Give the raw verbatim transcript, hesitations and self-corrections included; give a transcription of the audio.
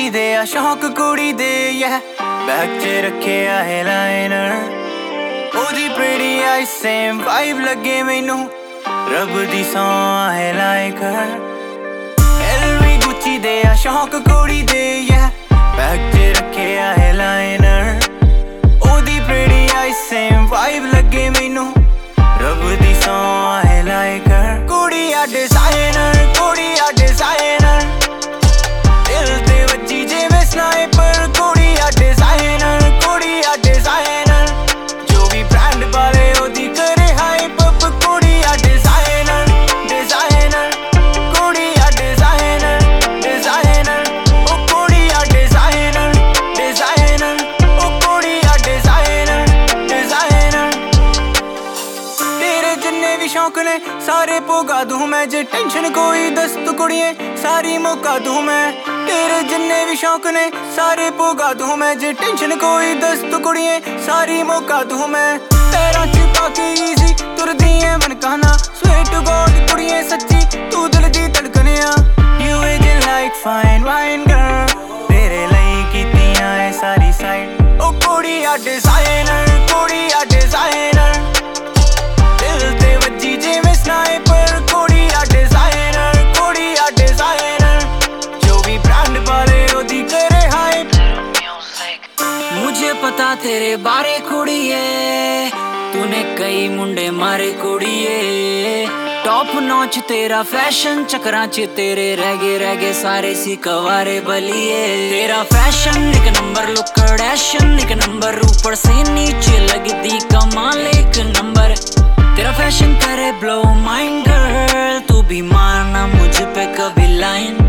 Gucci दे आ शौक कुड़ी दे yeah बैग च रखे आ लाइनर ओदी pretty eyes same vibe लगे मैनू रब दी सौ है लाइक एलवी गुच्ची दे आ शौक कुड़ी दे yeah बैग च रखे आ लाइनर ओदी pretty eyes same vibe लगे मैनू रब दी सौ है लाइक कुड़ी आ डिजाइनर कुड़ी आ डिजाइनर दिल ते वज्जी जिवें स्नाइपर कुड़ी आ डिजाइनर कुड़ी आ डिजाइनर जो भी ब्रांड वाले ओदी करे हाइप अप कुड़ी आ डिजाइनर डिजाइनर कुड़ी आ डिजाइनर डिजाइनर ओ कुड़ी आ डिजाइनर डिजाइनर ओ कुड़ी आ डिजाइनर डिजाइनर तेरे जिन्ने भी शौक ने सारे भोगा दूं मैं जे टेंशन कोई दस तू कुड़िए सारी मौका दूं मैं तेरे जिन्ने भी शौक ने सारे भोगा दूं मैं जे टेंशन कोई दस तू कुड़िए सारी मौका दूं मैं पैरां च पाके ईजी तुरदी ऐ मनकाना स्वेयर टू गॉड कुड़िए सच्ची तू दिल दी धड़कन आ you is like fine wine girl तेरे लई कीतियां ऐ सारी साइड ओ कुड़ी आ डिजाइनर कुड़ी आ डिजाइनर दिल ते वज्जी जिवें स्नाइपर कुड़ी आ डिजाइनर कुड़ी आ डिजाइनर जो भी ब्रांड वाले ओदी करे हाइप मुझे पता तेरे बारे कुड़िए तूने कई मुंडे मारे कुड़िए टॉप नॉच तेरा फैशन चक्रां च तेरे रह गए रह गए सारे सी कवारे बलिए तेरा फैशन एक नंबर लुक डैशन एक नंबर ऊपर से नीचे लगदी कमाल एक नंबर तेरा फैशन करे ब्लो माइंड गर्ल तू भी मारना मुझ पे कभी लाइन